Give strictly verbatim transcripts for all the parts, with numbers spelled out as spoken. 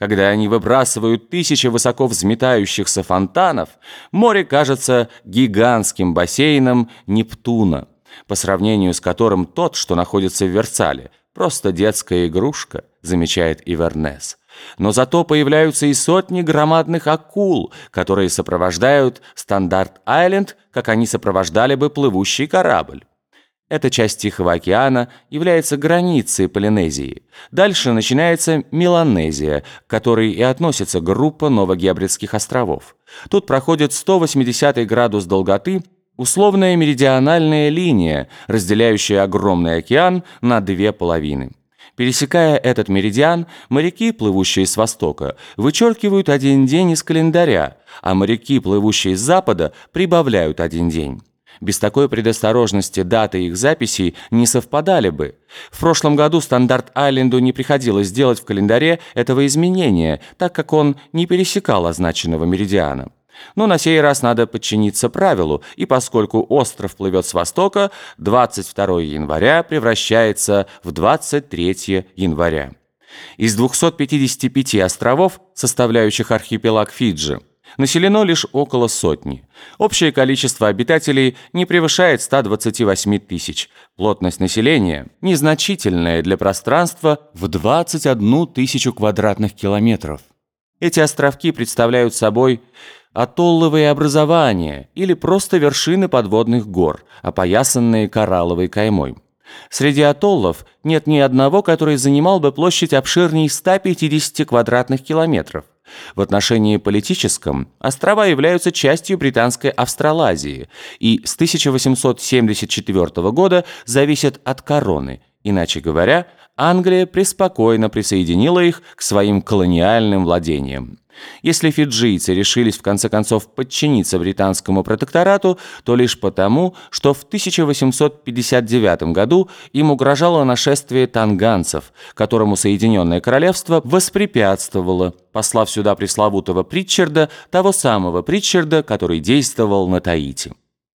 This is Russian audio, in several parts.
Когда они выбрасывают тысячи высоко взметающихся фонтанов, море кажется гигантским бассейном Нептуна, по сравнению с которым тот, что находится в Версале, просто детская игрушка, замечает Ивернес. Но зато появляются и сотни громадных акул, которые сопровождают Стандарт-Айленд, как они сопровождали бы плывущий корабль. Эта часть Тихого океана является границей Полинезии. Дальше начинается Меланезия, к которой и относится группа Новогебридских островов. Тут проходит сто восьмидесятый градус долготы, условная меридиональная линия, разделяющая огромный океан на две половины. Пересекая этот меридиан, моряки, плывущие с востока, вычеркивают один день из календаря, а моряки, плывущие с запада, прибавляют один день. Без такой предосторожности даты их записей не совпадали бы. В прошлом году Стандарт-Айленду не приходилось делать в календаре этого изменения, так как он не пересекал означенного меридиана. Но на сей раз надо подчиниться правилу, и поскольку остров плывет с востока, двадцать второго января превращается в двадцать третьего января. Из двухсот пятидесяти пяти островов, составляющих архипелаг Фиджи, населено лишь около сотни. Общее количество обитателей не превышает ста двадцати восьми тысяч. Плотность населения незначительная для пространства в двадцать одну тысячу квадратных километров. Эти островки представляют собой атолловые образования или просто вершины подводных гор, опоясанные коралловой каймой. Среди атоллов нет ни одного, который занимал бы площадь обширнее ста пятидесяти квадратных километров. В отношении политическом острова являются частью британской Австралазии и с тысяча восемьсот семьдесят четвёртого года зависят от короны. Иначе говоря, Англия преспокойно присоединила их к своим колониальным владениям. Если фиджийцы решились в конце концов подчиниться британскому протекторату, то лишь потому, что в тысяча восемьсот пятьдесят девятом году им угрожало нашествие танганцев, которому Соединенное Королевство воспрепятствовало, послав сюда пресловутого Притчарда, того самого Притчарда, который действовал на Таити.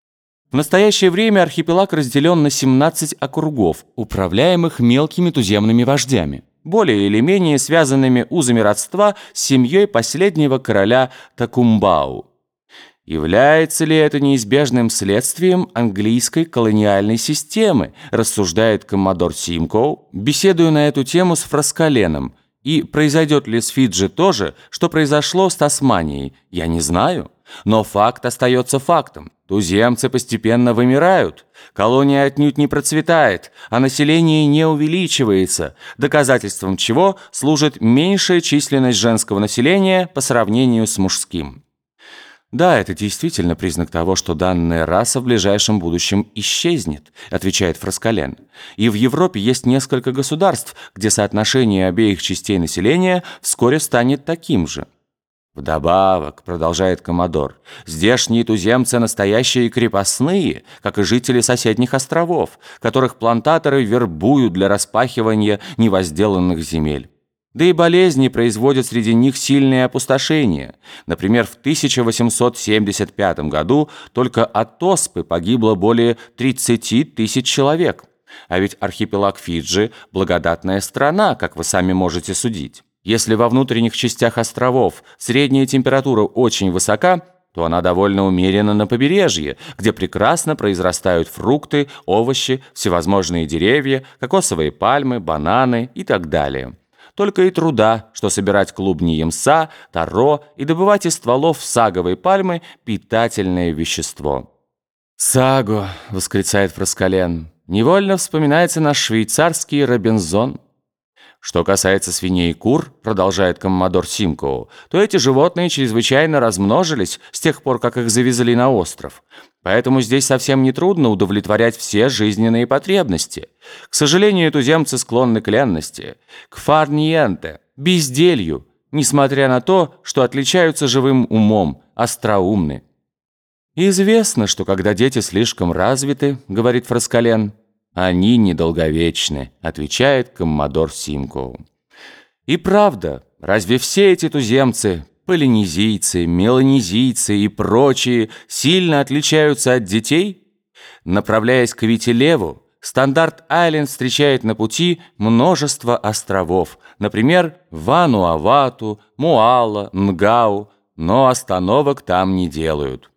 В настоящее время архипелаг разделен на семнадцать округов, управляемых мелкими туземными вождями, более или менее связанными узами родства с семьей последнего короля Такумбау. Является ли это неизбежным следствием английской колониальной системы, рассуждает коммодор Симкоу, беседуя на эту тему с Фраскаленом, и произойдет ли с Фиджи то же, что произошло с Тасманией, я не знаю. Но факт остается фактом. Туземцы постепенно вымирают, колония отнюдь не процветает, а население не увеличивается, доказательством чего служит меньшая численность женского населения по сравнению с мужским. «Да, это действительно признак того, что данная раса в ближайшем будущем исчезнет», отвечает Фраскален. «И в Европе есть несколько государств, где соотношение обеих частей населения вскоре станет таким же». «Вдобавок, — продолжает коммодор, — здешние туземцы настоящие крепостные, как и жители соседних островов, которых плантаторы вербуют для распахивания невозделанных земель. Да и болезни производят среди них сильное опустошение. Например, в тысяча восемьсот семьдесят пятом году только от оспы погибло более тридцати тысяч человек. А ведь архипелаг Фиджи – благодатная страна, как вы сами можете судить. Если во внутренних частях островов средняя температура очень высока, то она довольно умерена на побережье, где прекрасно произрастают фрукты, овощи, всевозможные деревья, кокосовые пальмы, бананы и так далее. Только и труда, что собирать клубни ямса, таро и добывать из стволов саговой пальмы питательное вещество. «Саго!» — восклицает Фраскален. «Невольно вспоминается наш швейцарский Робинзон». Что касается свиней и кур, продолжает коммодор Симкоу, то эти животные чрезвычайно размножились с тех пор, как их завезли на остров. Поэтому здесь совсем нетрудно удовлетворять все жизненные потребности. К сожалению, туземцы склонны к ленности, к фарниенте, безделью, несмотря на то, что отличаются живым умом, остроумны. «Известно, что когда дети слишком развиты, — говорит Фраскален, — они недолговечны», — отвечает коммодор Симкоу. И правда, разве все эти туземцы, полинезийцы, меланезийцы и прочие, сильно отличаются от детей? Направляясь к Витилеву, Стандарт-Айленд встречает на пути множество островов, например, Вануавату, Моала, Нгау, но остановок там не делают.